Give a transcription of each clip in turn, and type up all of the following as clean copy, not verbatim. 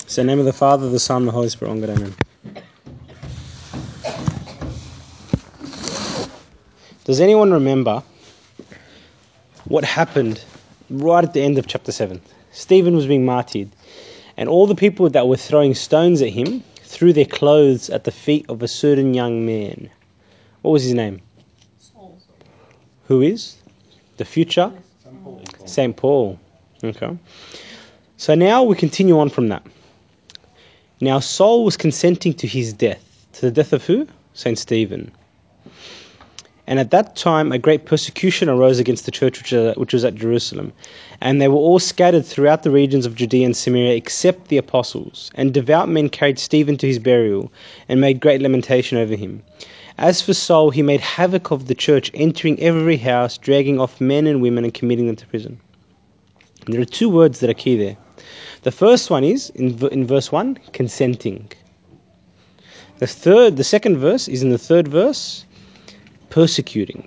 So in the name of the Father, the Son, and the Holy Spirit, one God, amen. Does anyone remember what happened right at the end of chapter 7? Stephen was being martyred, and all the people that were throwing stones at him threw their clothes at the feet of a certain young man. What was his name? Saul. Who is? The future? St. Paul. Okay. So now we continue on from that. Now Saul was consenting to his death. To the death of who? St. Stephen. And at that time a great persecution arose against the church which was at Jerusalem. And they were all scattered throughout the regions of Judea and Samaria except the apostles. And devout men carried Stephen to his burial and made great lamentation over him. As for Saul, he made havoc of the church, entering every house, dragging off men and women and committing them to prison. And there are two words that are key there. The first one is, in verse 1, consenting. The second verse is in the third verse, persecuting.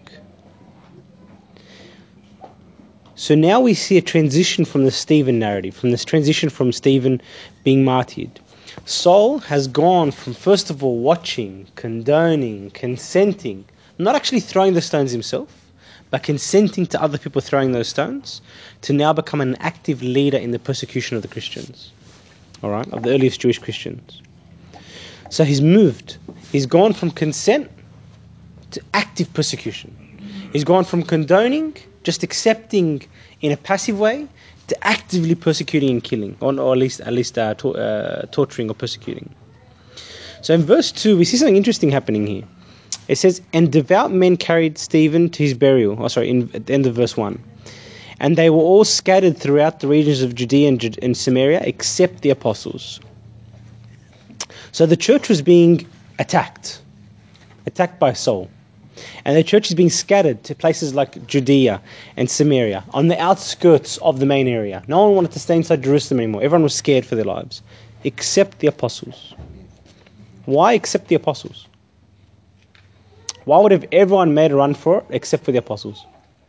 So now we see a transition from the Stephen narrative, from this transition from Stephen being martyred. Saul has gone from, first of all, watching, condoning, consenting, not actually throwing the stones himself, but consenting to other people throwing those stones, to now become an active leader in the persecution of the Christians, all right, of the earliest Jewish Christians. So he's moved. He's gone from consent to active persecution. He's gone from condoning, just accepting in a passive way, to actively persecuting and killing, or at least torturing or persecuting. So in verse 2, we see something interesting happening here. It says, and devout men carried Stephen to his burial. At the end of verse 1. And they were all scattered throughout the regions of Judea and Samaria, except the apostles. So the church was being attacked by Saul. And the church is being scattered to places like Judea and Samaria, on the outskirts of the main area. No one wanted to stay inside Jerusalem anymore. Everyone was scared for their lives, except the apostles. Why except the apostles? Why would have everyone made a run for it except for the apostles?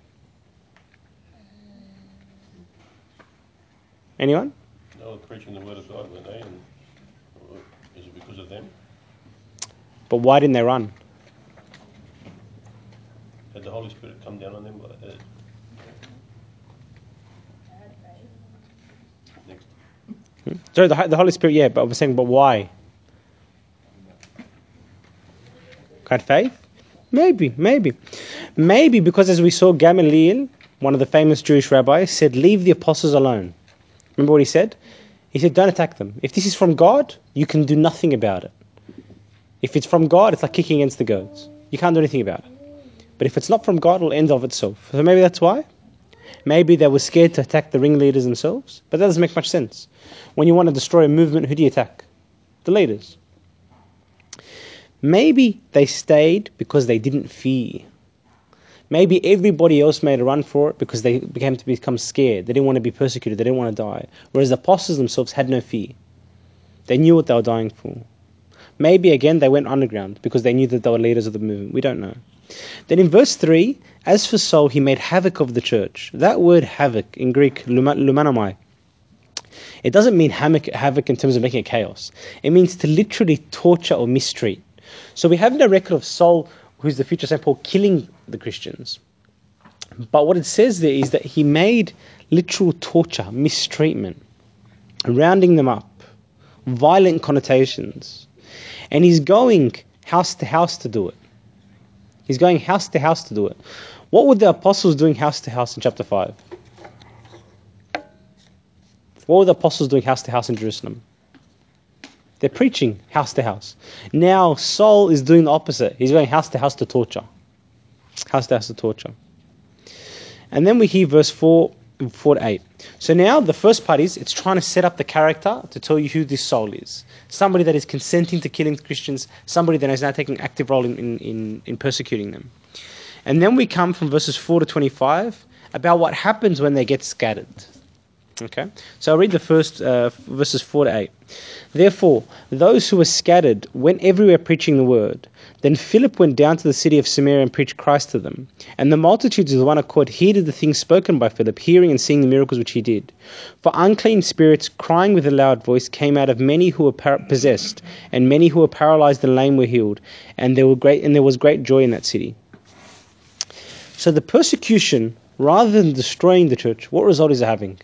Anyone? They were preaching the word of God, weren't they? And is it because of them? But why didn't they run? Had the Holy Spirit come down on them? Next. So the Holy Spirit, yeah, but I was saying, but why? Had faith? Maybe because, as we saw, Gamaliel, one of the famous Jewish rabbis, said, leave the apostles alone. Remember what he said? He said, don't attack them. If this is from God, you can do nothing about it. If it's from God, it's like kicking against the goats. You can't do anything about it. But if it's not from God, it will end of itself. So maybe that's why. Maybe they were scared to attack the ringleaders themselves. But that doesn't make much sense. When you want to destroy a movement, who do you attack? The leaders. Maybe they stayed because they didn't fear. Maybe everybody else made a run for it because they began to become scared. They didn't want to be persecuted. They didn't want to die. Whereas the apostles themselves had no fear. They knew what they were dying for. Maybe, again, they went underground because they knew that they were leaders of the movement. We don't know. Then in verse 3, as for Saul, he made havoc of the church. That word havoc, in Greek, lumanomai, it doesn't mean havoc in terms of making a chaos. It means to literally torture or mistreat. So we have no record of Saul, who's the future St. Paul, killing the Christians. But what it says there is that he made literal torture, mistreatment, rounding them up, violent connotations. And he's going house to house to do it. He's going house to house to do it. What were the apostles doing house to house in chapter 5? What were the apostles doing house to house in Jerusalem? They're preaching house to house. Now Saul is doing the opposite. He's going house to house to torture. House to house to torture. And then we hear verse 4 to 8. So now the first part is, it's trying to set up the character to tell you who this Saul is. Somebody that is consenting to killing Christians. Somebody that is now taking an active role in persecuting them. And then we come from verses 4 to 25 about what happens when they get scattered. Okay, so I'll read the first verses 4 to 8. Therefore, those who were scattered went everywhere preaching the word. Then Philip went down to the city of Samaria and preached Christ to them. And the multitudes with one accord heeded the things spoken by Philip, hearing and seeing the miracles which he did. For unclean spirits, crying with a loud voice, came out of many who were possessed, and many who were paralyzed and lame were healed. And there was great joy in that city. So the persecution, rather than destroying the church, what result is it having?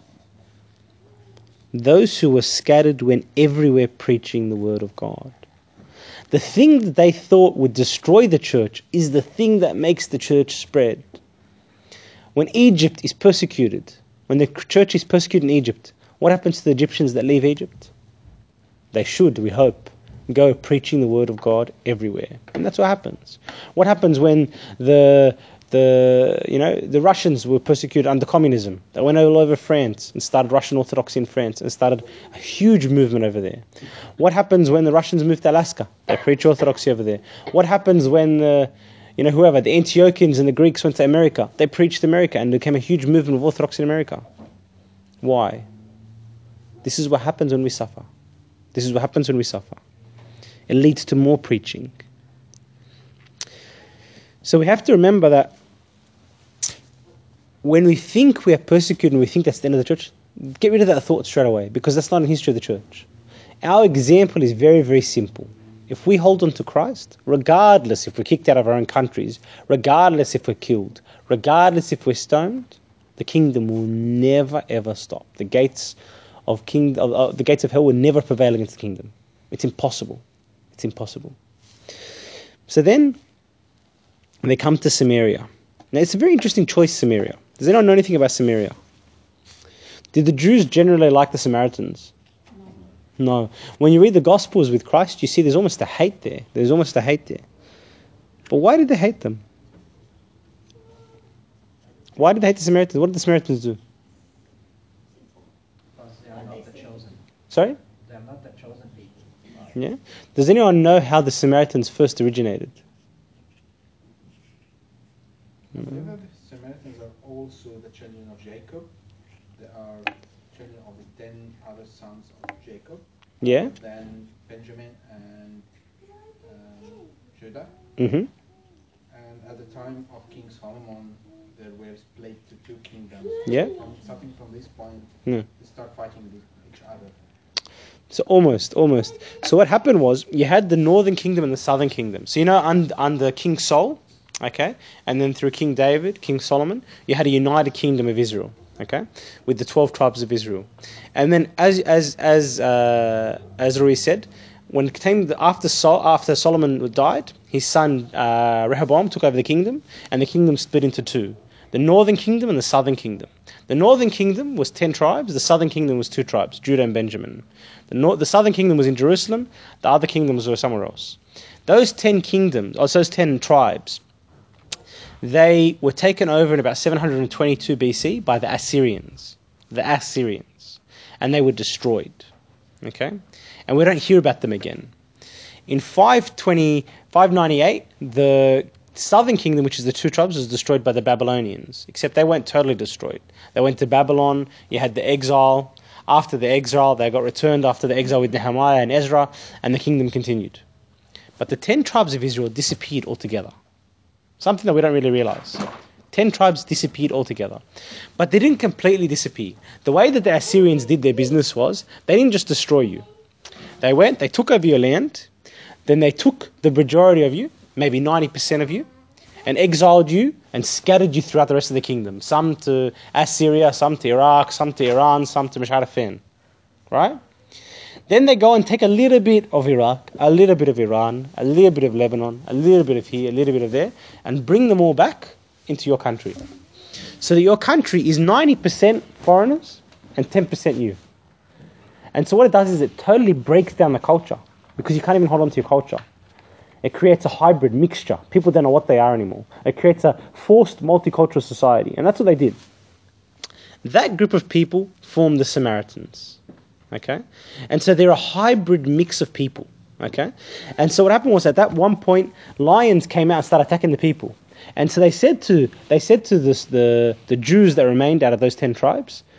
Those who were scattered went everywhere preaching the word of God. The thing that they thought would destroy the church is the thing that makes the church spread. When Egypt is persecuted, when the church is persecuted in Egypt, what happens to the Egyptians that leave Egypt? They should, we hope, go preaching the word of God everywhere. And that's what happens. What happens when the Russians were persecuted under communism? They went all over France and started Russian Orthodoxy in France and started a huge movement over there. What happens when the Russians moved to Alaska? They preach Orthodoxy over there. What happens when the Antiochians and the Greeks went to America? They preached America and became a huge movement of Orthodoxy in America. Why? This is what happens when we suffer. This is what happens when we suffer. It leads to more preaching. So we have to remember that when we think we are persecuted and we think that's the end of the church, get rid of that thought straight away, because that's not in the history of the church. Our example is very, very simple. If we hold on to Christ, regardless if we're kicked out of our own countries, regardless if we're killed, regardless if we're stoned, the kingdom will never ever stop. The gates of hell will never prevail against the kingdom. It's impossible. It's impossible. So then they come to Samaria. Now it's a very interesting choice, Samaria. Does anyone know anything about Samaria? Did the Jews generally like the Samaritans? No. When you read the Gospels with Christ, you see there's almost a hate there. But why did they hate them? Why did they hate the Samaritans? What did the Samaritans do? Because they are not the chosen. Sorry? They are not the chosen people. Yeah. Does anyone know how the Samaritans first originated? I believe that the Samaritans are also the children of Jacob. They are children of the 10 other sons of Jacob. Yeah. Then Benjamin and Judah. Mm-hmm. And at the time of King Solomon, there were split to two kingdoms. Yeah. Starting from this point, Yeah. they start fighting with each other. So almost. So what happened was you had the northern kingdom and the southern kingdom. So under King Saul, okay, and then through King David, King Solomon, you had a united kingdom of Israel, okay, with the 12 tribes of Israel. And then as Rui said, when it came after Solomon died, his son Rehoboam took over the kingdom, and the kingdom split into two: the northern kingdom and the southern kingdom. The northern kingdom was 10 tribes. The southern kingdom was 2 tribes, Judah and Benjamin. The southern kingdom was in Jerusalem. The other kingdoms were somewhere else. Those 10 kingdoms, or those 10 tribes, they were taken over in about 722 BC by the Assyrians. And they were destroyed. Okay? And we don't hear about them again. In 598, the southern kingdom, which is the 2 tribes, was destroyed by the Babylonians. Except they weren't totally destroyed. They went to Babylon. You had the exile. After the exile, they got returned after the exile with Nehemiah and Ezra, and the kingdom continued. But the 10 tribes of Israel disappeared altogether. Something that we don't really realize. 10 tribes disappeared altogether. But they didn't completely disappear. The way that the Assyrians did their business was, they didn't just destroy you. They took over your land, then they took the majority of you, maybe 90% of you, and exiled you and scattered you throughout the rest of the kingdom. Some to Assyria, some to Iraq, some to Iran, some to Musharrafin. Right? Then they go and take a little bit of Iraq, a little bit of Iran, a little bit of Lebanon, a little bit of here, a little bit of there, and bring them all back into your country. So that your country is 90% foreigners and 10% you. And so what it does is it totally breaks down the culture, because you can't even hold on to your culture. It creates a hybrid mixture. People don't know what they are anymore. It creates a forced multicultural society. And that's what they did. That group of people formed the Samaritans. Okay? And so they're a hybrid mix of people. Okay? And so what happened was at that one point, lions came out and started attacking the people. And so they said to the Jews that remained out of those 10 tribes,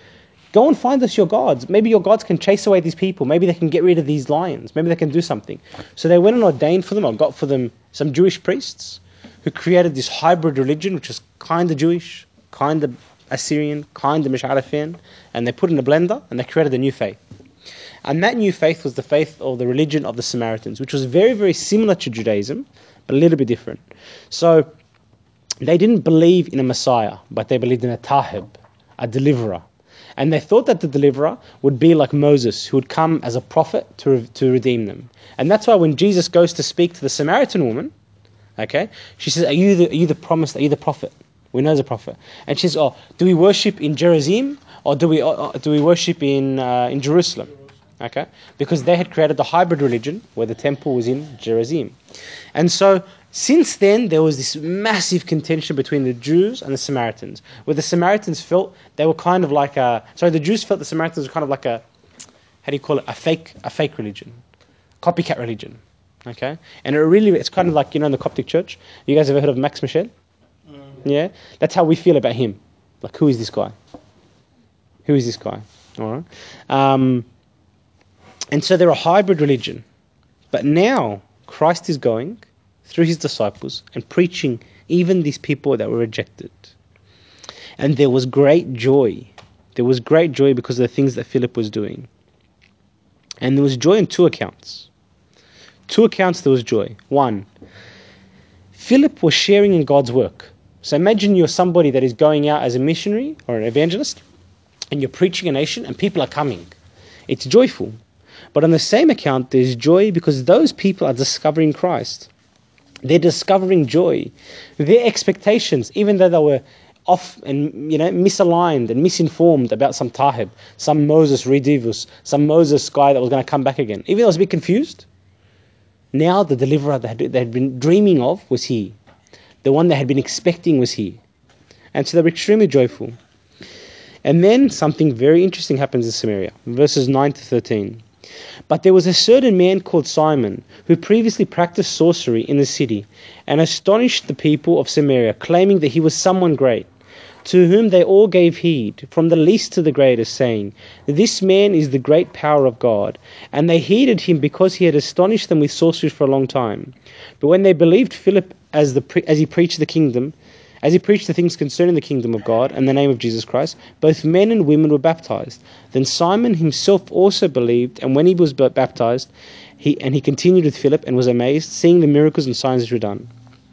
Go and find us your gods. Maybe your gods can chase away these people. Maybe they can get rid of these lions. Maybe they can do something. So they went and ordained for them, or got for them, some Jewish priests who created this hybrid religion, which is kind of Jewish, kind of Assyrian, kind of Mish'arafin, and they put it in a blender and they created a new faith. And that new faith was the faith or the religion of the Samaritans, which was very, very similar to Judaism, but a little bit different. So they didn't believe in a Messiah, but they believed in a Tahib, a deliverer. And they thought that the deliverer would be like Moses, who would come as a prophet to redeem them. And that's why when Jesus goes to speak to the Samaritan woman, okay, she says, are you the promised, are you the prophet? We know there's a prophet. And she says, oh, do we worship in Gerizim or do we worship in Jerusalem? Okay, because they had created the hybrid religion where the temple was in Gerizim. And so since then, there was this massive contention between the Jews and the Samaritans, where the Samaritans felt they were kind of like the Jews felt the Samaritans were kind of like a a fake religion, copycat religion. Okay, and it's kind of like, in the Coptic Church. You guys ever heard of Max Michel? Yeah, that's how we feel about him. Like, who is this guy? Who is this guy? All right. And so they're a hybrid religion. But now Christ is going through his disciples and preaching even these people that were rejected. And there was great joy. There was great joy because of the things that Philip was doing. And there was joy in two accounts. Two accounts there was joy. One, Philip was sharing in God's work. So imagine you're somebody that is going out as a missionary or an evangelist, and you're preaching a nation and people are coming. It's joyful. But on the same account, there's joy because those people are discovering Christ. They're discovering joy. Their expectations, even though they were off and misaligned and misinformed about some Tahib, some Moses Redivus, some Moses guy that was going to come back again, even though I was a bit confused, now the deliverer that they had been dreaming of was here. The one they had been expecting was here. And so they were extremely joyful. And then something very interesting happens in Samaria, verses 9 to 13. But there was a certain man called Simon, who previously practiced sorcery in the city, and astonished the people of Samaria, claiming that he was someone great, to whom they all gave heed, from the least to the greatest, saying, this man is the great power of God. And they heeded him because he had astonished them with sorcery for a long time. But when they believed Philip as he preached the kingdom, as he preached the things concerning the kingdom of God and the name of Jesus Christ, both men and women were baptized. Then Simon himself also believed, and when he was baptized, he continued with Philip and was amazed, seeing the miracles and signs which were done.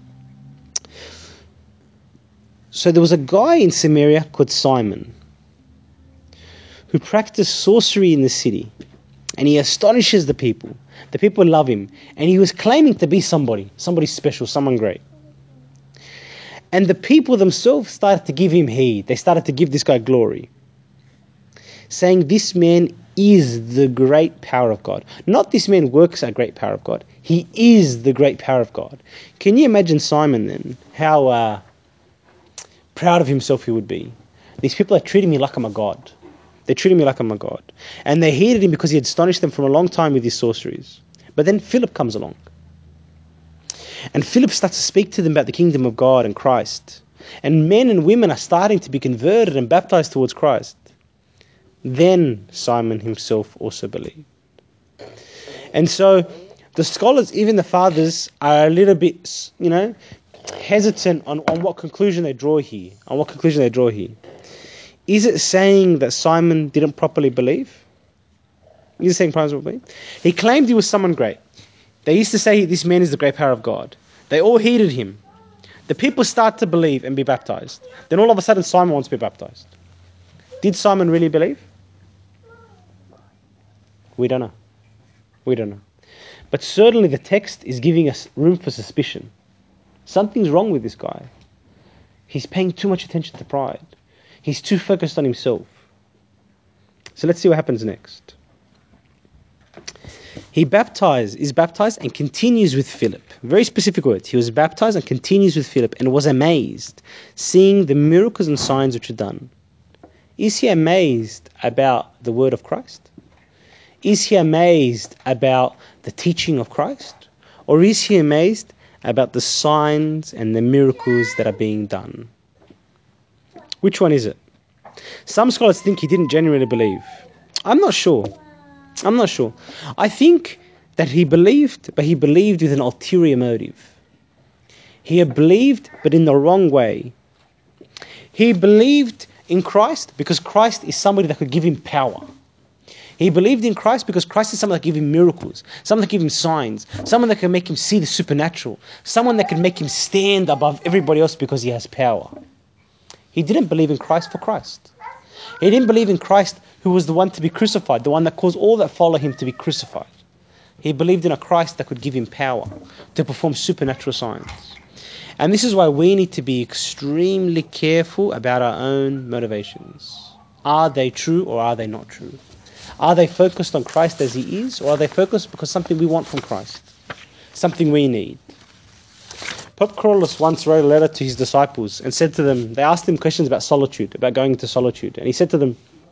So there was a guy in Samaria called Simon, who practiced sorcery in the city, and he astonishes the people. The people love him, and he was claiming to be somebody special, someone great. And the people themselves started to give him heed. They started to give this guy glory, saying this man is the great power of God. Not this man works a great power of God. He is the great power of God. Can you imagine Simon then? How proud of himself he would be. These people are treating me like I'm a god. They're treating me like I'm a god. And they hated him because he had astonished them for a long time with his sorceries. But then Philip comes along. And Philip starts to speak to them about the kingdom of God and Christ. And men and women are starting to be converted and baptized towards Christ. Then Simon himself also believed. And so the scholars, even the fathers, are a little bit, hesitant on what conclusion they draw here. Is it saying that Simon didn't properly believe? Is it saying properly believe? He claimed he was someone great. They used to say this man is the great power of God. They all heeded him. The people start to believe and be baptized. Then all of a sudden Simon wants to be baptized. Did Simon really believe? We don't know. But certainly the text is giving us room for suspicion. Something's wrong with this guy. He's paying too much attention to pride. He's too focused on himself. So let's see what happens next. He is baptized and continues with Philip. Very specific words. He was baptized and continues with Philip and was amazed, seeing the miracles and signs which are done. Is he amazed about the word of Christ? Is he amazed about the teaching of Christ? Or is he amazed about the signs and the miracles that are being done? Which one is it? Some scholars think he didn't genuinely believe. I'm not sure. I think that he believed, but he believed with an ulterior motive. He had believed, but in the wrong way. He believed in Christ because Christ is somebody that could give him power. He believed in Christ because Christ is someone that can give him miracles, someone that can give him signs, someone that can make him see the supernatural, someone that can make him stand above everybody else because he has power. He didn't believe in Christ for Christ. He didn't believe in Christ who was the one to be crucified, the one that caused all that follow him to be crucified. He believed in a Christ that could give him power to perform supernatural signs. And this is why we need to be extremely careful about our own motivations. Are they true or are they not true? Are they focused on Christ as he is, or are they focused because something we want from Christ? Something we need? Pope Carolus once wrote a letter to his disciples and said to them, they asked him questions about solitude, about going into solitude. And he said to them,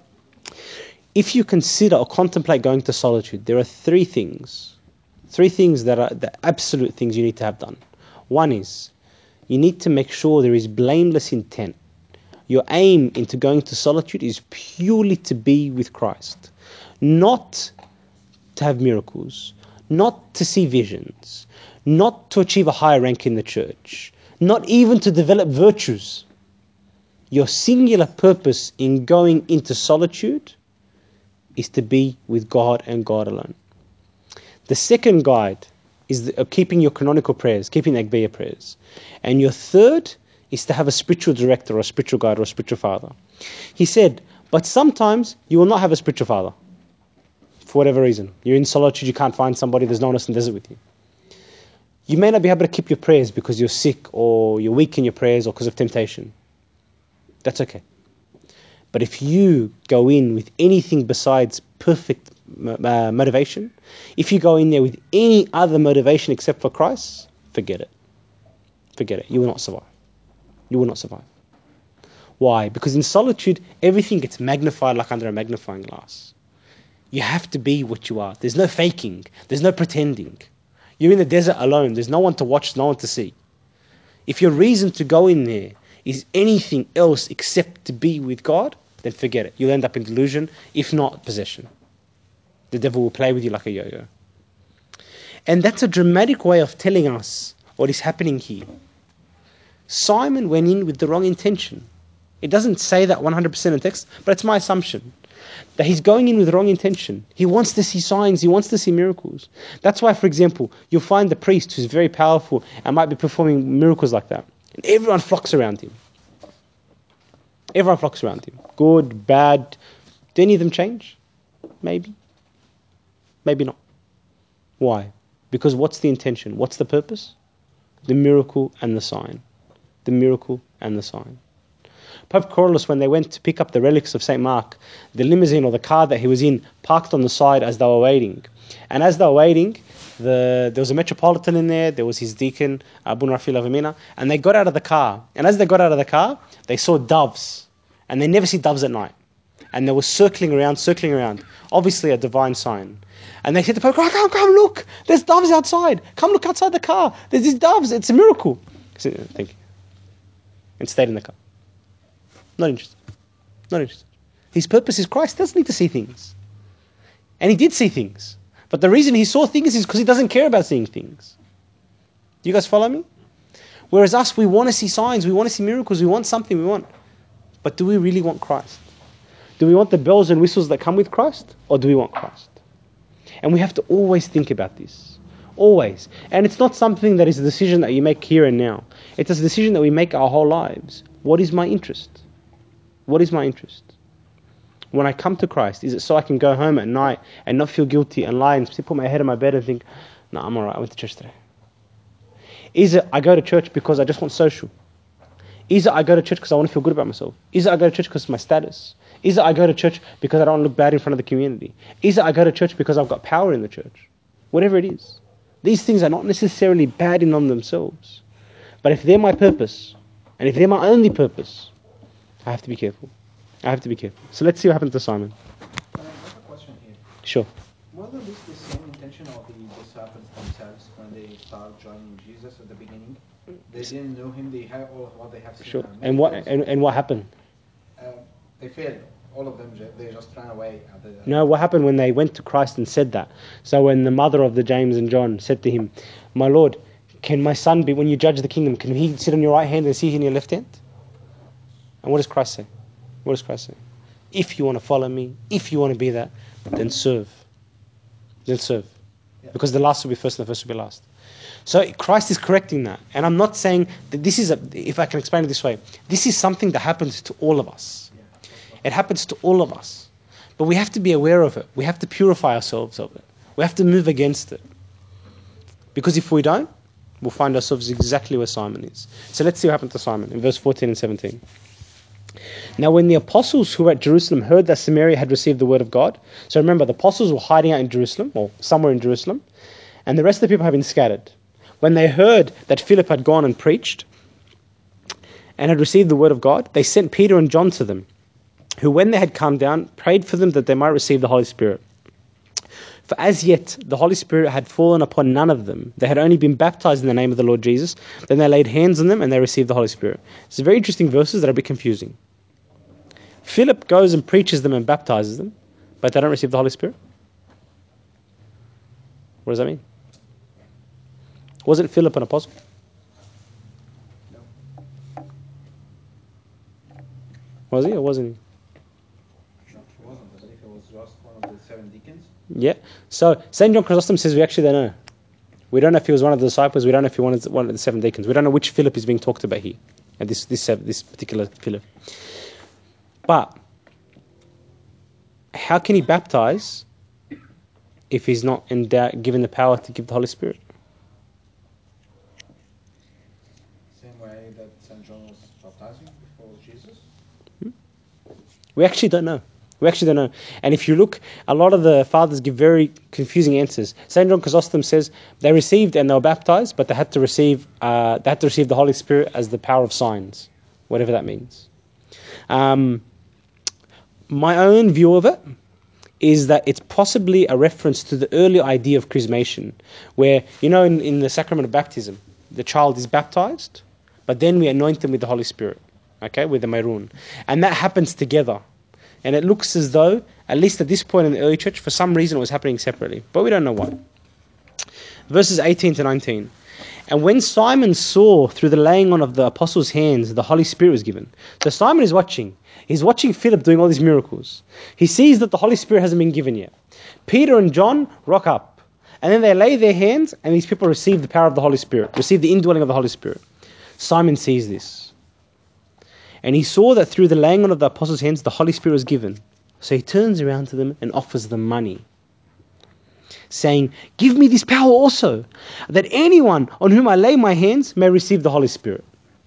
if you consider or contemplate going to solitude, there are three things that are the absolute things you need to have done. One is, you need to make sure there is blameless intent. Your aim into going to solitude is purely to be with Christ. Not to have miracles, not to see visions, not to achieve a higher rank in the church, not even to develop virtues. Your singular purpose in going into solitude is to be with God and God alone. The second guide is keeping your canonical prayers, keeping the Agbeya prayers. And your third is to have a spiritual director or a spiritual guide or a spiritual father. He said, but sometimes you will not have a spiritual father. For whatever reason. You're in solitude, you can't find somebody, there's no one else in the desert with you. You may not be able to keep your prayers because you're sick or you're weak in your prayers or because of temptation. That's okay. But if you go in with anything besides perfect motivation, if you go in there with any other motivation except for Christ, forget it. Forget it. You will not survive. You will not survive. Why? Because in solitude, everything gets magnified like under a magnifying glass. You have to be what you are. There's no faking. There's no pretending. You're in the desert alone. There's no one to watch, no one to see. If your reason to go in there is anything else except to be with God, then forget it. You'll end up in delusion, if not possession. The devil will play with you like a yo-yo. And that's a dramatic way of telling us what is happening here. Simon went in with the wrong intention. It doesn't say that 100% in text, but it's my assumption that he's going in with the wrong intention. He wants to see signs, he wants to see miracles. That's why, for example, you'll find the priest who's very powerful and might be performing miracles like that. And everyone flocks around him. Everyone flocks around him. Good, bad. Do any of them change? Maybe. Maybe not. Why? Because what's the intention? What's the purpose? The miracle and the sign. The miracle and the sign. Pope Carolus, when they went to pick up the relics of St. Mark, the limousine or the car that he was in parked on the side as they were waiting. And as they were waiting, there was a metropolitan in there was his deacon, Abu Rafi Lavamina, and they got out of the car. And as they got out of the car, they saw doves. And they never see doves at night. And they were circling around. Obviously a divine sign. And they said to Pope, come look, there's doves outside. Come look outside the car. There's these doves, it's a miracle. He said, thank you. And stayed in the car. Not interested. Not interested. His purpose is Christ doesn't need to see things. And he did see things. But the reason he saw things is because he doesn't care about seeing things. Do you guys follow me? Whereas us, we want to see signs, we want to see miracles, we want something, we want. But do we really want Christ? Do we want the bells and whistles that come with Christ? Or do we want Christ? And we have to always think about this. Always. And it's not something that is a decision that you make here and now. It's a decision that we make our whole lives. What is my interest? What is my interest? When I come to Christ, is it so I can go home at night and not feel guilty and lie and put my head in my bed and think, no, I'm alright, I went to church today? Is it I go to church because I just want social? Is it I go to church because I want to feel good about myself? Is it I go to church because of my status? Is it I go to church because I don't want to look bad in front of the community? Is it I go to church because I've got power in the church? Whatever it is. These things are not necessarily bad in on themselves. But if they're my purpose, and if they're my only purpose, I have to be careful. I have to be careful. So let's see what happens to Simon. I have a question here. Sure. Wasn't this the same intention of the disciples themselves when they start joining Jesus at the beginning? They didn't know him, they had all of what they have seen. Sure. And what happened? They They failed. All of them, they just ran away. No, what happened when they went to Christ and said that? So when the mother of the James and John said to him, "My Lord, can my son be, when you judge the kingdom, can he sit on your right hand and sit in your left hand?" And what does Christ say? What does Christ say? If you want to follow me, if you want to be that, then serve. Then serve. Yeah. Because the last will be first and the first will be last. So Christ is correcting that. And I'm not saying that this is, if I can explain it this way, this is something that happens to all of us. It happens to all of us. But we have to be aware of it. We have to purify ourselves of it. We have to move against it. Because if we don't, we'll find ourselves exactly where Simon is. So let's see what happened to Simon in verse 14 and 17. Now when the apostles who were at Jerusalem heard that Samaria had received the word of God, so remember the apostles were hiding out in Jerusalem, or somewhere in Jerusalem, and the rest of the people have been scattered. When they heard that Philip had gone and preached and had received the word of God, they sent Peter and John to them, who when they had come down, prayed for them that they might receive the Holy Spirit. For as yet the Holy Spirit had fallen upon none of them. They had only been baptized in the name of the Lord Jesus. Then they laid hands on them and they received the Holy Spirit. It's very interesting verses that are a bit confusing. Philip goes and preaches them and baptizes them, but they don't receive the Holy Spirit. What does that mean? Wasn't Philip an apostle? No. Was he or wasn't he? No, he wasn't. I believe he was just one of the 7 deacons. Yeah. So St. John Chrysostom says we actually don't know. We don't know if he was one of the disciples. We don't know if he was one of the 7 deacons. We don't know which Philip is being talked about here, and this particular Philip. But how can he baptize if he's not given the power to give the Holy Spirit? Same way that St. John was baptizing before Jesus. We actually don't know. We actually don't know. And if you look, a lot of the fathers give very confusing answers. St. John Chrysostom says they received and they were baptized, but they had to receive the Holy Spirit as the power of signs, whatever that means. My own view of it is that it's possibly a reference to the early idea of chrismation, where, in the sacrament of baptism, the child is baptized, but then we anoint them with the Holy Spirit, okay, with the Maroon. And that happens together. And it looks as though, at least at this point in the early church, for some reason it was happening separately. But we don't know why. Verses 18 to 19. And when Simon saw through the laying on of the apostles' hands, the Holy Spirit was given. So Simon is watching. He's watching Philip doing all these miracles. He sees that the Holy Spirit hasn't been given yet. Peter and John rock up. And then they lay their hands, and these people receive the power of the Holy Spirit, receive the indwelling of the Holy Spirit. Simon sees this. And he saw that through the laying on of the apostles' hands, the Holy Spirit was given. So he turns around to them and offers them money, saying, "Give me this power also, that anyone on whom I lay my hands may receive the Holy Spirit."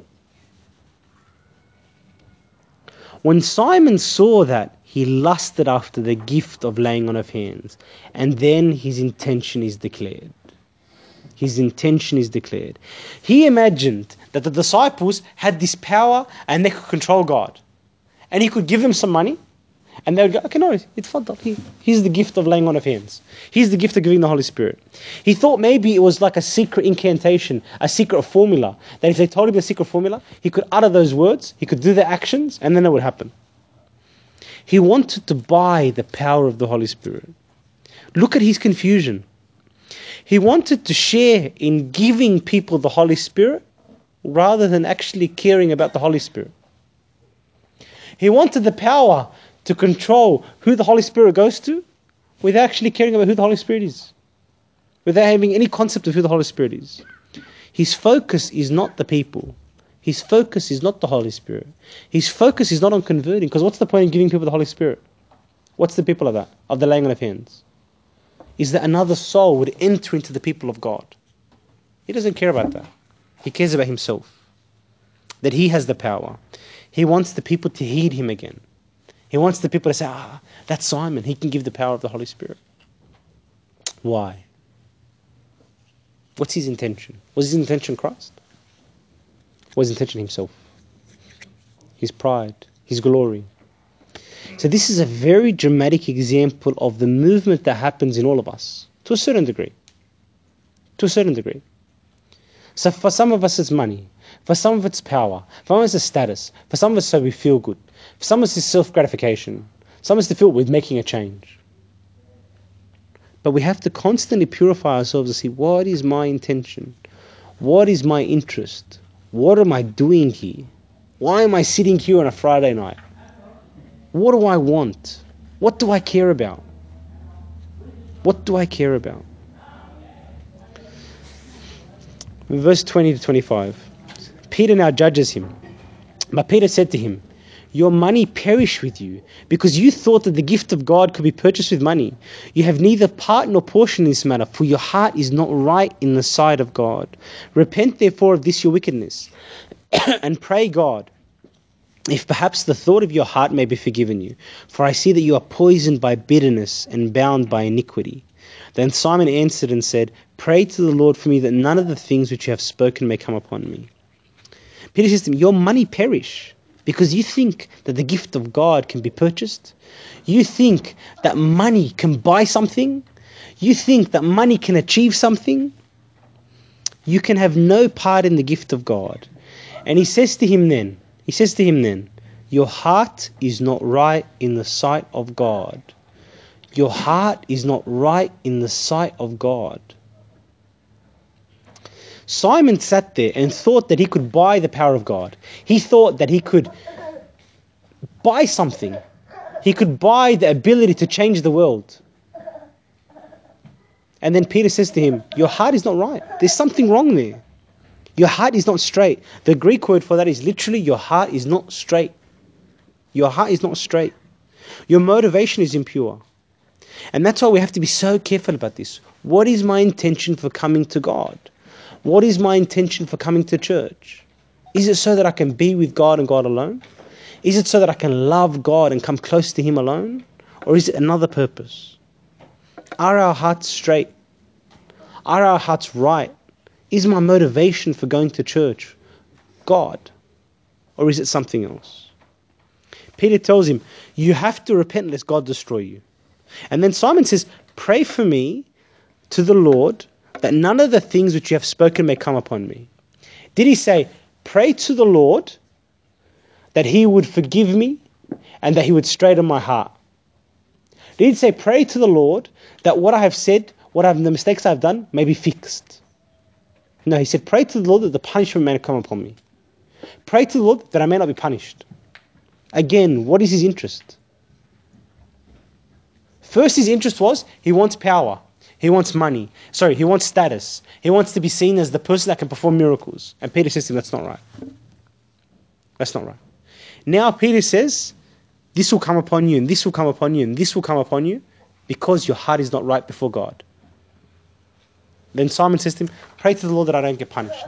When Simon saw that, he lusted after the gift of laying on of hands, and then his intention is declared. His intention is declared. He imagined that the disciples had this power and they could control God. And he could give them some money, and they would go, "Okay, no, it's faddal. Here's the gift of laying on of hands. Here's the gift of giving the Holy Spirit." He thought maybe it was like a secret incantation, a secret formula, that if they told him the secret formula, he could utter those words, he could do the actions, and then it would happen. He wanted to buy the power of the Holy Spirit. Look at his confusion. He wanted to share in giving people the Holy Spirit rather than actually caring about the Holy Spirit. He wanted the power to control who the Holy Spirit goes to without actually caring about who the Holy Spirit is, without having any concept of who the Holy Spirit is. His focus is not the people. His focus is not the Holy Spirit. His focus is not on converting, because what's the point in giving people the Holy Spirit? What's the people of that, of the laying on of hands? Is that another soul would enter into the people of God. He doesn't care about that. He cares about himself, that he has the power. He wants the people to heed him again. He wants the people to say, that's Simon. He can give the power of the Holy Spirit. Why? What's his intention? Was his intention Christ? Was his intention himself? His pride, his glory. So this is a very dramatic example of the movement that happens in all of us, to a certain degree. To a certain degree. So for some of us it's money. For some of it's power. For some of us it's status. For some of us so we feel good. Some of us is self-gratification. Some of us to feel with making a change. But we have to constantly purify ourselves to see, what is my intention? What is my interest? What am I doing here? Why am I sitting here on a Friday night? What do I want? What do I care about? What do I care about? Verse 20 to 25. Peter now judges him. But Peter said to him, your money perish with you, because you thought that the gift of God could be purchased with money. You have neither part nor portion in this matter, for your heart is not right in the sight of God. Repent therefore of this your wickedness, and pray God, if perhaps the thought of your heart may be forgiven you. For I see that you are poisoned by bitterness and bound by iniquity. Then Simon answered and said, pray to the Lord for me that none of the things which you have spoken may come upon me. Peter says to him, your money perish because you think that the gift of God can be purchased. You think that money can buy something. You think that money can achieve something. You can have no part in the gift of God. And he says to him then, your heart is not right in the sight of God. Your heart is not right in the sight of God. Simon sat there and thought that he could buy the power of God. He thought that he could buy something. He could buy the ability to change the world. And then Peter says to him, your heart is not right. There's something wrong there. Your heart is not straight. The Greek word for that is literally your heart is not straight. Your heart is not straight. Your motivation is impure. And that's why we have to be so careful about this. What is my intention for coming to God? What is my intention for coming to church? Is it so that I can be with God and God alone? Is it so that I can love God and come close to Him alone? Or is it another purpose? Are our hearts straight? Are our hearts right? Is my motivation for going to church God? Or is it something else? Peter tells him, you have to repent lest God destroy you. And then Simon says, pray for me to the Lord that none of the things which you have spoken may come upon me. Did he say, pray to the Lord that He would forgive me and that He would straighten my heart? Did he say, pray to the Lord that what I have said, the mistakes I have done may be fixed? No, he said, pray to the Lord that the punishment may not come upon me. Pray to the Lord that I may not be punished. Again, what is his interest? First, his interest was he wants power. He wants money. He wants status. He wants to be seen as the person that can perform miracles. And Peter says to him, that's not right. That's not right. Now Peter says, this will come upon you, and this will come upon you, and this will come upon you, because your heart is not right before God. Then Simon says to him, pray to the Lord that I don't get punished.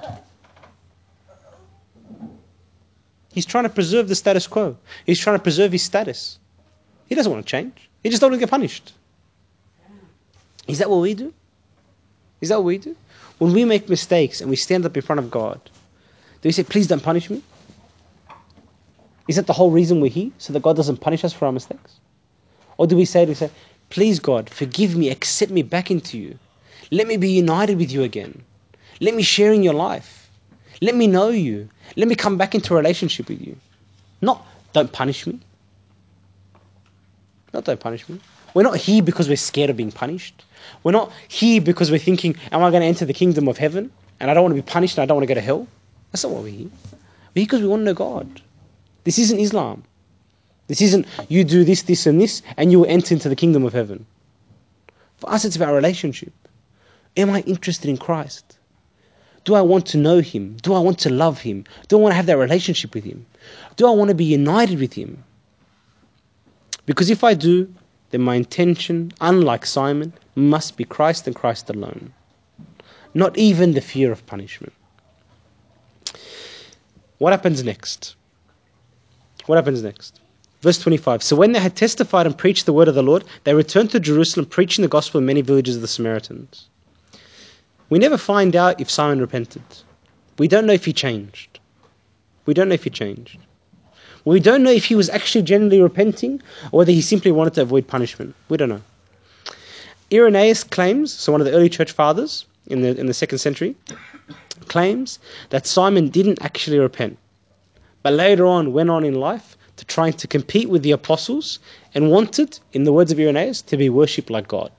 He's trying to preserve the status quo. He's trying to preserve his status. He doesn't want to change. He just doesn't want to get punished. Is that what we do? Is that what we do? When we make mistakes and we stand up in front of God, do we say, please don't punish me? Is that the whole reason we're here? So that God doesn't punish us for our mistakes? Or do we say, please God, forgive me, accept me back into you. Let me be united with you again. Let me share in your life. Let me know you. Let me come back into a relationship with you. Not, don't punish me. Not, don't punish me. We're not here because we're scared of being punished. We're not here because we're thinking, am I going to enter the kingdom of heaven? And I don't want to be punished and I don't want to go to hell. That's not what we're here. We're here because we want to know God. This isn't Islam. This isn't you do this, this and this and you will enter into the kingdom of heaven. For us it's about relationship. Am I interested in Christ? Do I want to know Him? Do I want to love Him? Do I want to have that relationship with Him? Do I want to be united with Him? Because if I do, then my intention, unlike Simon, must be Christ and Christ alone. Not even the fear of punishment. What happens next? What happens next? Verse 25. So when they had testified and preached the word of the Lord, they returned to Jerusalem, preaching the gospel in many villages of the Samaritans. We never find out if Simon repented. We don't know if he changed. We don't know if he changed. We don't know if he was actually genuinely repenting or whether he simply wanted to avoid punishment. We don't know. Irenaeus claims, so one of the early church fathers in the 2nd century, claims that Simon didn't actually repent, but later on went on in life to trying to compete with the apostles and wanted, in the words of Irenaeus, to be worshipped like God.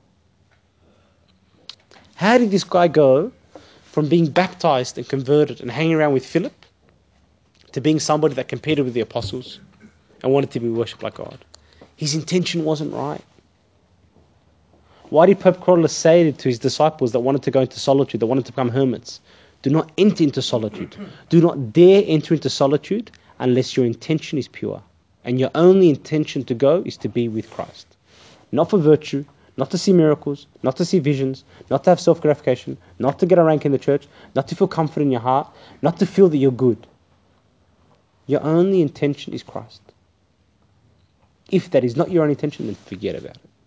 How did this guy go from being baptized and converted and hanging around with Philip to being somebody that competed with the apostles and wanted to be worshipped like God? His intention wasn't right. Why did Pope Corollus say to his disciples that wanted to go into solitude, that wanted to become hermits, do not enter into solitude. Do not dare enter into solitude unless your intention is pure. And your only intention to go is to be with Christ. Not for virtue, not to see miracles, not to see visions, not to have self-gratification, not to get a rank in the church, not to feel comfort in your heart, not to feel that you're good. Your only intention is Christ. If that is not your own intention, then forget about it.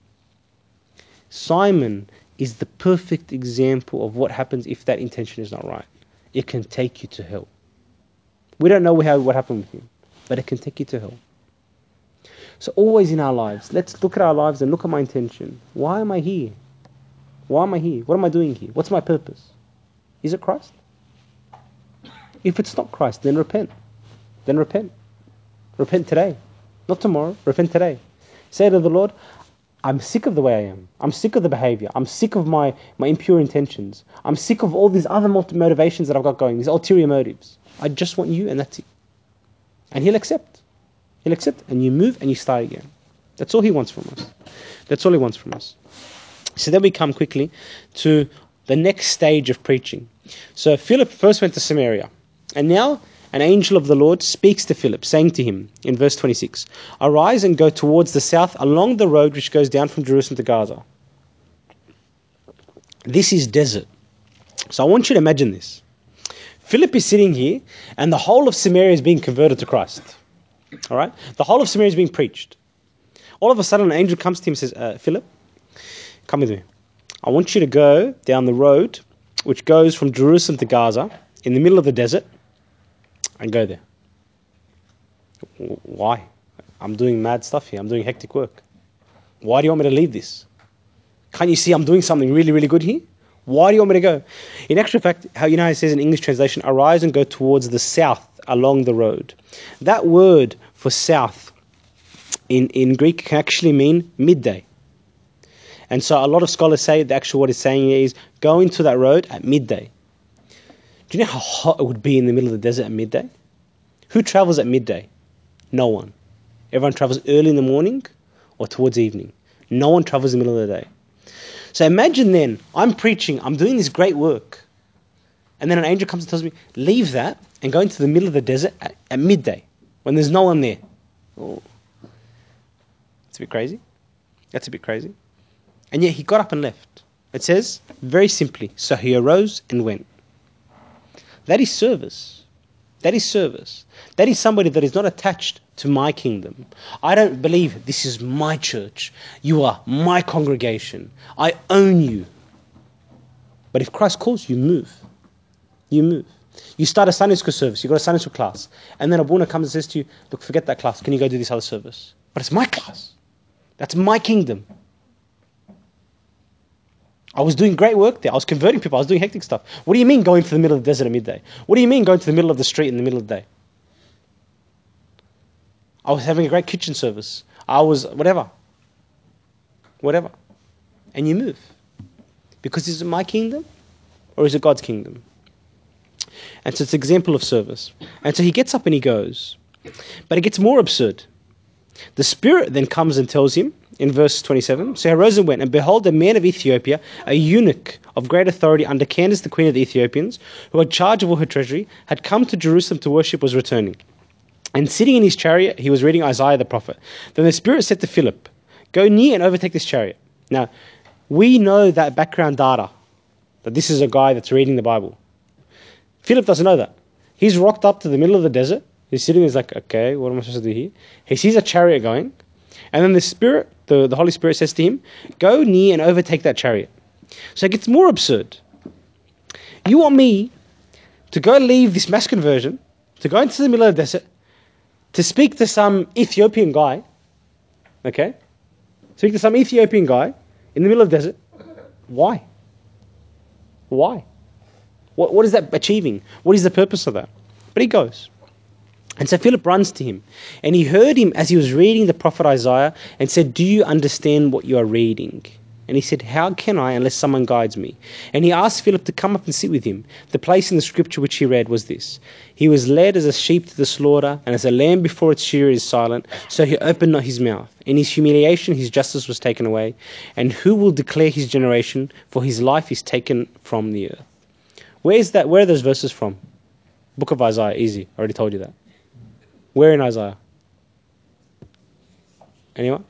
Simon is the perfect example of what happens if that intention is not right. It can take you to hell. We don't know what happened with him, but it can take you to hell. So always in our lives, let's look at our lives and look at my intention. Why am I here? Why am I here? What am I doing here? What's my purpose? Is it Christ? If it's not Christ, then repent. Then repent. Repent today. Not tomorrow. Repent today. Say to the Lord, I'm sick of the way I am. I'm sick of the behavior. I'm sick of my impure intentions. I'm sick of all these other motivations that I've got going, these ulterior motives. I just want you, and that's it. And He'll accept. He'll accept, and you move and you start again. That's all He wants from us. That's all He wants from us. So then we come quickly to the next stage of preaching. So Philip first went to Samaria, and now an angel of the Lord speaks to Philip, saying to him in verse 26, "Arise and go towards the south along the road which goes down from Jerusalem to Gaza." This is desert. So I want you to imagine this. Philip is sitting here, and the whole of Samaria is being converted to Christ. All right? The whole of Samaria is being preached. All of a sudden, an angel comes to him and says, "Philip, come with me. I want you to go down the road which goes from Jerusalem to Gaza in the middle of the desert, and go there." Why? I'm doing mad stuff here. I'm doing hectic work. Why do you want me to leave this? Can't you see I'm doing something really, really good here? Why do you want me to go? In actual fact, how it says in English translation, "Arise and go towards the south along the road." That word for south in Greek can actually mean midday. And so a lot of scholars say the actual what it's saying is go into that road at midday. Do you know how hot it would be in the middle of the desert at midday? Who travels at midday? No one. Everyone travels early in the morning or towards evening. No one travels in the middle of the day. So imagine then, I'm preaching, I'm doing this great work, and then an angel comes and tells me, leave that and go into the middle of the desert at midday, when there's no one there. Oh, that's a bit crazy. That's a bit crazy. And yet he got up and left. It says, very simply, so he arose and went. That is service. That is service. That is somebody that is not attached to my kingdom. I don't believe this is my church. You are my congregation. I own you. But if Christ calls you, move. You move. You start a Sunday school service. You got a Sunday school class. And then a Abuna comes and says to you, look, forget that class. Can you go do this other service? But it's my class. That's my kingdom. I was doing great work there. I was converting people. I was doing hectic stuff. What do you mean going to the middle of the desert at midday? What do you mean going to the middle of the street in the middle of the day? I was having a great kitchen service. I was whatever. Whatever. And you move. Because is it my kingdom or is it God's kingdom? And so it's an example of service. And so he gets up and he goes. But it gets more absurd. The Spirit then comes and tells him, in verse 27, so he arose and went, and behold, a man of Ethiopia, a eunuch of great authority under Candace, the queen of the Ethiopians, who had charge of all her treasury, had come to Jerusalem to worship, was returning. And sitting in his chariot, he was reading Isaiah the prophet. Then the Spirit said to Philip, go near and overtake this chariot. Now, we know that background data, that this is a guy that's reading the Bible. Philip doesn't know that. He's rocked up to the middle of the desert. He's sitting, he's like, okay, what am I supposed to do here? He sees a chariot going, and then the Spirit, the Holy Spirit says to him, go near and overtake that chariot. So it gets more absurd. You want me to go leave this mass conversion, to go into the middle of the desert, to speak to some Ethiopian guy, okay? Speak to some Ethiopian guy in the middle of the desert. Why? Why? What is that achieving? What is the purpose of that? But he goes. And so Philip runs to him, and he heard him as he was reading the prophet Isaiah and said, "Do you understand what you are reading?" And he said, "How can I unless someone guides me?" And he asked Philip to come up and sit with him. The place in the scripture which he read was this: "He was led as a sheep to the slaughter, and as a lamb before its shearer is silent, so he opened not his mouth. In his humiliation his justice was taken away. And who will declare his generation? For his life is taken from the earth." Where is that? Where are those verses from? Book of Isaiah, easy. I already told you that. Where in Isaiah? Anyone?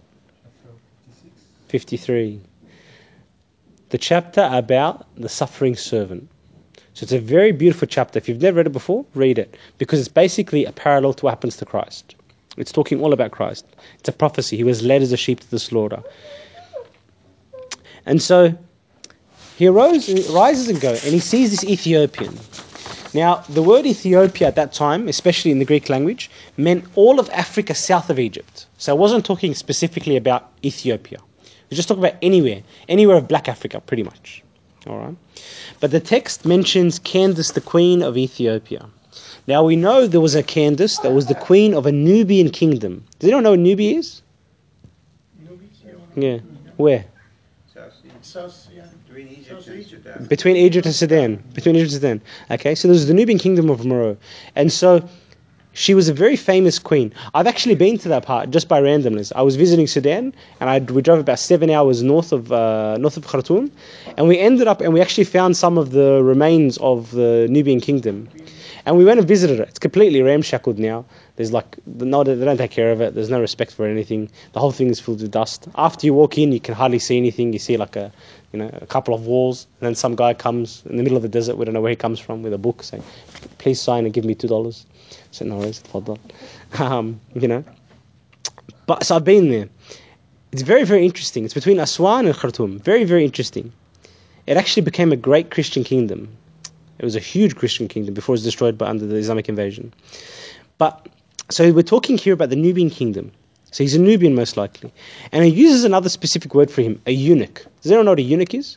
53. The chapter about the suffering servant. So it's a very beautiful chapter. If you've never read it before, read it. Because it's basically a parallel to what happens to Christ. It's talking all about Christ. It's a prophecy. He was led as a sheep to the slaughter. And so he rises and goes, and he sees this Ethiopian. Now, the word Ethiopia at that time, especially in the Greek language, meant all of Africa south of Egypt. So it wasn't talking specifically about Ethiopia. It was just talking about anywhere of Black Africa, pretty much. All right. But the text mentions Candace, the queen of Ethiopia. Now, we know there was a Candace that was the queen of a Nubian kingdom. Does anyone know what Nubia is? Yeah. Where? Between Egypt and Sudan. Okay, so there's the Nubian kingdom of Meroe. And so she was a very famous queen. I've actually been to that part just by randomness. I was visiting Sudan, and we drove about 7 hours north of Khartoum, and we ended up, and we actually found some of the remains of the Nubian kingdom. And we went and visited it. It's completely ramshackled now. There's they don't take care of it. There's no respect for anything. The whole thing is filled with dust. After you walk in, you can hardly see anything. You see like a couple of walls, and then some guy comes in the middle of the desert. We don't know where he comes from, with a book saying, "Please sign and give me $2." So no worries, But so I've been there. It's very, very interesting. It's between Aswan and Khartoum. Very, very interesting. It actually became a great Christian kingdom. It was a huge Christian kingdom before it was destroyed under the Islamic invasion. But so we're talking here about the Nubian kingdom. So he's a Nubian most likely. And he uses another specific word for him, a eunuch. Does anyone know what a eunuch is?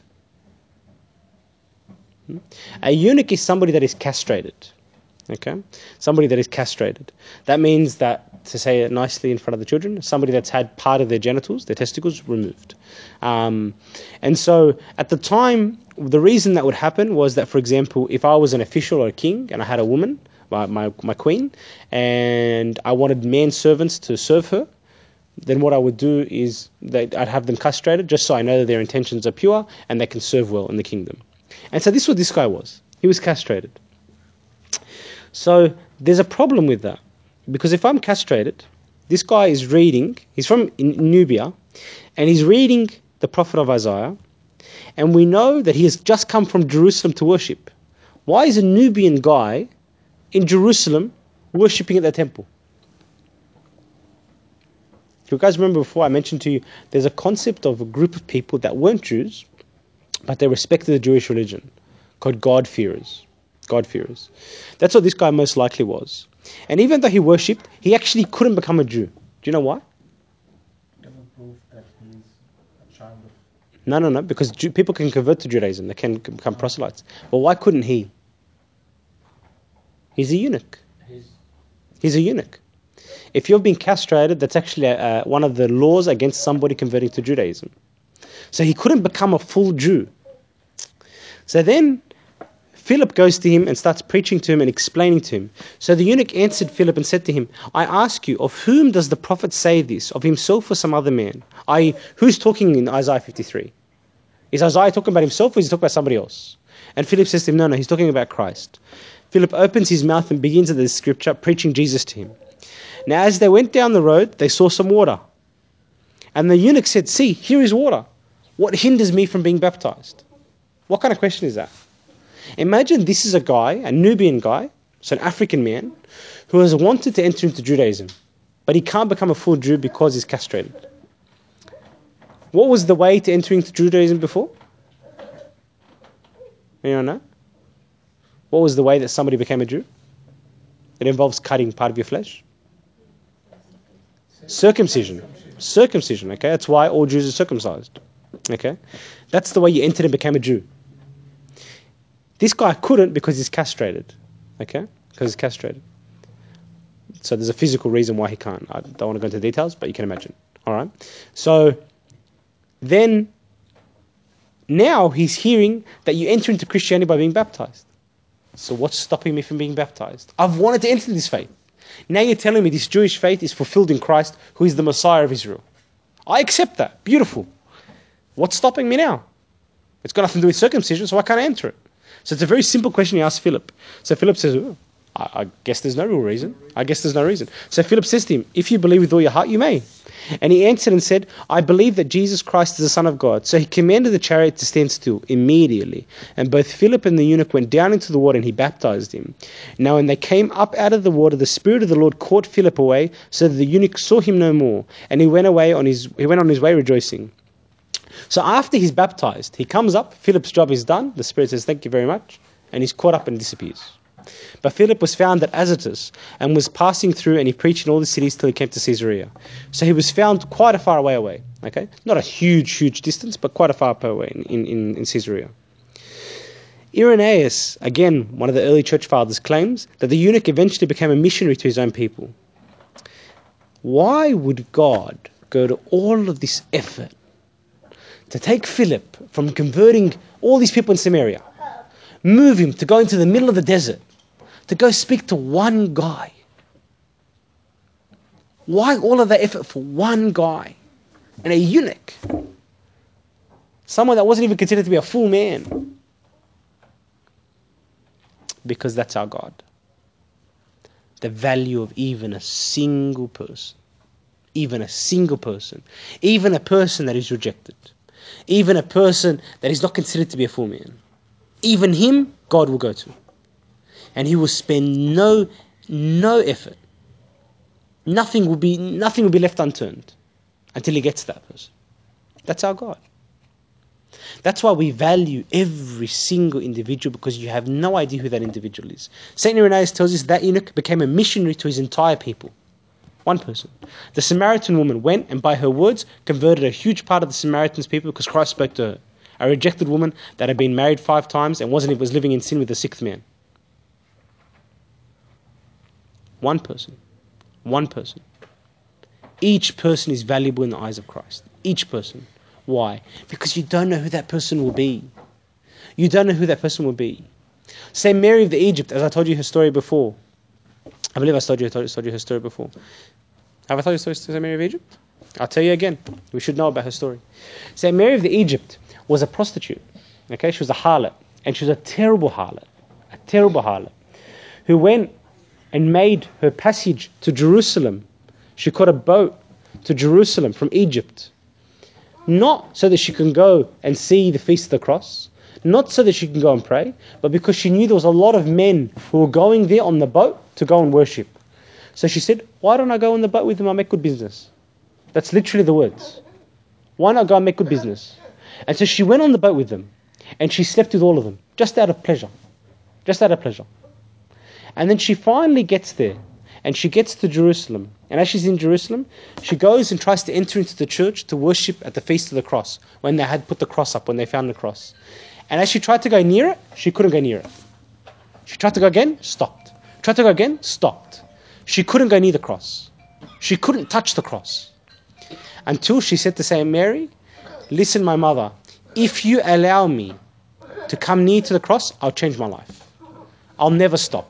A eunuch is somebody that is castrated. Okay? Somebody that is castrated. That means that, to say it nicely in front of the children, somebody that's had part of their genitals, their testicles, removed. And so at the time, the reason that would happen was that, for example, if I was an official or a king and I had a woman, my queen, and I wanted manservants to serve her, then what I would do is that I'd have them castrated just so I know that their intentions are pure and they can serve well in the kingdom. And so this is what this guy was. He was castrated. So there's a problem with that. Because if I'm castrated, this guy is reading, he's from Nubia, and he's reading the prophet of Isaiah, and we know that he has just come from Jerusalem to worship. Why is a Nubian guy in Jerusalem worshipping at the temple? You guys remember before I mentioned to you, there's a concept of a group of people that weren't Jews, but they respected the Jewish religion, called God-fearers. God-fearers. That's what this guy most likely was. And even though he worshipped, he actually couldn't become a Jew. Do you know why? Doesn't prove that he's a child of... No, because people can convert to Judaism. They can become proselytes. But why couldn't he? He's a eunuch. He's a eunuch. If you've been castrated, that's actually one of the laws against somebody converting to Judaism. So he couldn't become a full Jew. So then Philip goes to him and starts preaching to him and explaining to him. So the eunuch answered Philip and said to him, "I ask you, of whom does the prophet say this? Of himself or some other man?" Who's talking in Isaiah 53? Is Isaiah talking about himself or is he talking about somebody else? And Philip says to him, no, he's talking about Christ. Philip opens his mouth and begins in the scripture preaching Jesus to him. Now as they went down the road, they saw some water. And the eunuch said, "See, here is water. What hinders me from being baptized?" What kind of question is that? Imagine this is a guy, a Nubian guy, so an African man, who has wanted to enter into Judaism, but he can't become a full Jew because he's castrated. What was the way to entering into Judaism before? Anyone know? What was the way that somebody became a Jew? It involves cutting part of your flesh. Circumcision, okay? That's why all Jews are circumcised. Okay? That's the way you entered and became a Jew. This guy couldn't because he's castrated. Okay? Because he's castrated. So there's a physical reason why he can't. I don't want to go into details, but you can imagine. All right. So then, now he's hearing that you enter into Christianity by being baptized. So what's stopping me from being baptized? I've wanted to enter this faith. Now you're telling me this Jewish faith is fulfilled in Christ, who is the Messiah of Israel. I accept that. Beautiful. What's stopping me now? It's got nothing to do with circumcision, so why can't I enter it? So it's a very simple question he asks Philip. So Philip says, oh, I guess there's no real reason. I guess there's no reason. So Philip says to him, if you believe with all your heart, you may. And he answered and said, I believe that Jesus Christ is the Son of God. So he commanded the chariot to stand still immediately. And both Philip and the eunuch went down into the water, and he baptized him. Now when they came up out of the water, the Spirit of the Lord caught Philip away, so that the eunuch saw him no more. And he went on his way rejoicing. So after he's baptized, he comes up, Philip's job is done, the Spirit says, thank you very much, and he's caught up and disappears. But Philip was found at Azotus and was passing through, and he preached in all the cities till he came to Caesarea. So he was found quite a far away, okay? Not a huge distance, but quite a far away in Caesarea. Irenaeus, again, one of the early church fathers, claims that the eunuch eventually became a missionary to his own people. Why would God go to all of this effort to take Philip from converting all these people in Samaria, move him to go into the middle of the desert, to go speak to one guy? Why all of that effort for one guy? And a eunuch. Someone that wasn't even considered to be a full man. Because that's our God. The value of even a single person. Even a single person. Even a person that is rejected. Even a person that is not considered to be a full man. Even him, God will go to. And he will spend no effort. Nothing will be left unturned until he gets to that person. That's our God. That's why we value every single individual, because you have no idea who that individual is. St. Irenaeus tells us that eunuch became a missionary to his entire people. One person. The Samaritan woman went and by her words converted a huge part of the Samaritan's people because Christ spoke to her. A rejected woman that had been married 5 times and was living in sin with a 6th man. One person. One person. Each person is valuable in the eyes of Christ. Each person. Why? Because you don't know who that person will be. You don't know who that person will be. St. Mary of the Egypt, as I told you her story before. I believe I told you her story before. Have I told you the story of St. Mary of Egypt? I'll tell you again. We should know about her story. St. Mary of the Egypt was a prostitute. Okay, she was a harlot. And she was a terrible harlot. A terrible harlot. Who went and made her passage to Jerusalem. She caught a boat to Jerusalem from Egypt. Not so that she can go and see the Feast of the Cross. Not so that she can go and pray. But because she knew there was a lot of men who were going there on the boat to go and worship. So she said, why don't I go on the boat with them? I'll make good business. That's literally the words. Why not go and make good business? And so she went on the boat with them. And she slept with all of them. Just out of pleasure. Just out of pleasure. And then she finally gets there. And she gets to Jerusalem. And as she's in Jerusalem, she goes and tries to enter into the church to worship at the Feast of the Cross. When they had put the cross up, when they found the cross. And as she tried to go near it, she couldn't go near it. She tried to go again, stopped. Tried to go again, stopped. She couldn't go near the cross. She couldn't touch the cross. Until she said to St. Mary, listen, my mother, if you allow me to come near to the cross, I'll change my life. I'll never stop.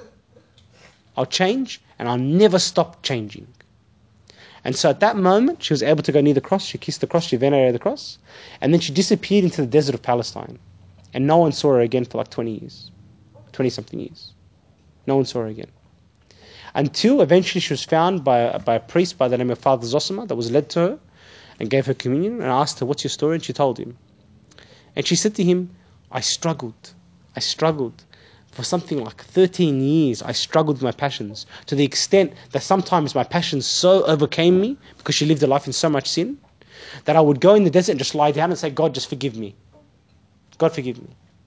I'll change and I'll never stop changing. And so at that moment, she was able to go near the cross. She kissed the cross. She venerated the cross. And then she disappeared into the desert of Palestine. And no one saw her again for like 20 years. 20-something years. No one saw her again. Until eventually she was found by a priest by the name of Father Zosima that was led to her and gave her communion and asked her, what's your story? And she told him. And she said to him, I struggled. For something like 13 years, I struggled with my passions to the extent that sometimes my passions so overcame me because she lived a life in so much sin that I would go in the desert and just lie down and say, God, just forgive me. God, forgive me.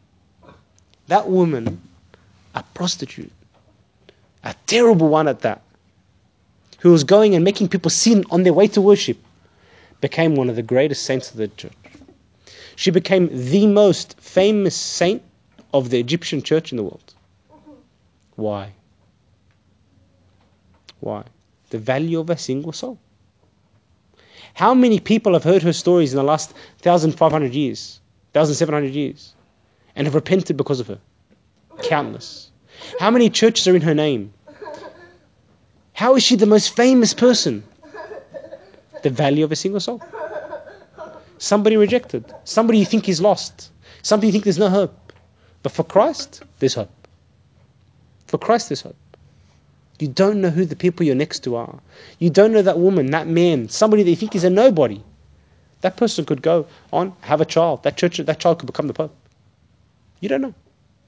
That woman, a prostitute, a terrible one at that, who was going and making people sin on their way to worship, became one of the greatest saints of the church. She became the most famous saint of the Egyptian church in the world. Why? Why? The value of a single soul. How many people have heard her stories in the last 1,500 years, 1,700 years, and have repented because of her? Countless. How many churches are in her name? How is she the most famous person? The value of a single soul. Somebody rejected. Somebody you think is lost. Somebody you think there's no hope. But for Christ, there's hope. For Christ, there's hope. You don't know who the people you're next to are. You don't know that woman, that man, somebody that you think is a nobody. That person could go on, have a child. That child could become the Pope. You don't know.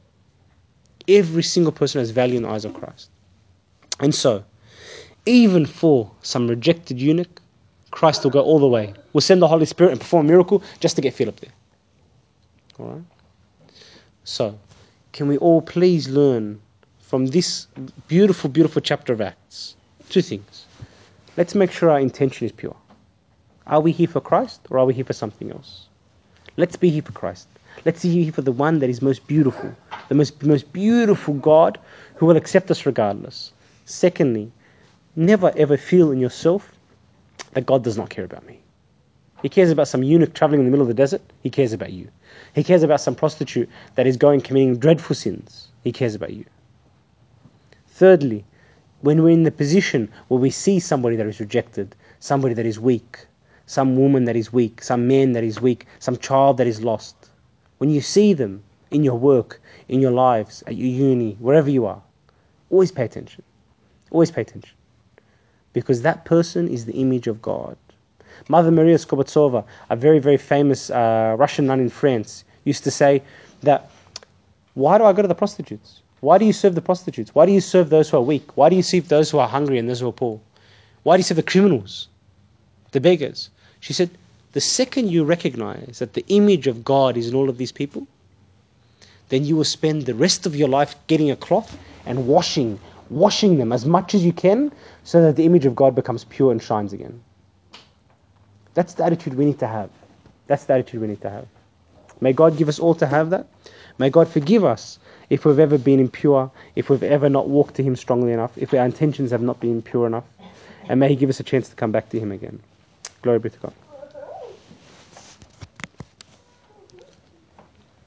Every single person has value in the eyes of Christ. And so, even for some rejected eunuch, Christ will go all the way. Will send the Holy Spirit and perform a miracle just to get Philip there. All right? So, can we all please learn from this beautiful, beautiful chapter of Acts? Two things. Let's make sure our intention is pure. Are we here for Christ or are we here for something else? Let's be here for Christ. Let's be here for the one that is most beautiful. The most beautiful God who will accept us regardless. Secondly, never ever feel in yourself that God does not care about me. He cares about some eunuch traveling in the middle of the desert. He cares about you. He cares about some prostitute that is going committing dreadful sins. He cares about you. Thirdly, when we're in the position where we see somebody that is rejected, somebody that is weak, some woman that is weak, some man that is weak, some child that is lost, when you see them in your work, in your lives, at your uni, wherever you are, always pay attention. Always pay attention. Because that person is the image of God. Mother Maria Skobetsova, a very, very famous Russian nun in France, used to say that, why do I go to the prostitutes? Why do you serve the prostitutes? Why do you serve those who are weak? Why do you serve those who are hungry and those who are poor? Why do you serve the criminals, the beggars? She said, the second you recognize that the image of God is in all of these people, then you will spend the rest of your life getting a cloth and washing them as much as you can so that the image of God becomes pure and shines again. That's the attitude we need to have. That's the attitude we need to have. May God give us all to have that. May God forgive us if we've ever been impure, if we've ever not walked to Him strongly enough, if our intentions have not been pure enough. And may He give us a chance to come back to Him again. Glory be to God.